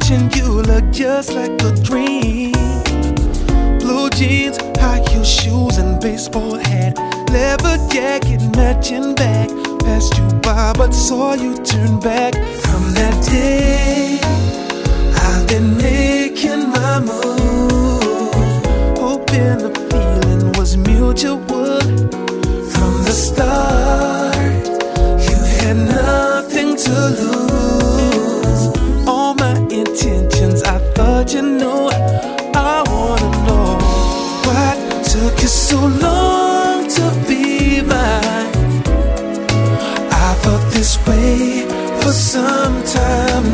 kitchen, you look just like a dream. Blue jeans, high heel shoes, and baseball hat. Leather jacket, matching back. Passed you by, but saw you turn back. From that day, I've been making my move, hoping the feeling was mutual. From the start, you had nothing to lose. All my intentions, I thought you knew. I wanna know what took you so long to be mine. I felt this way for some time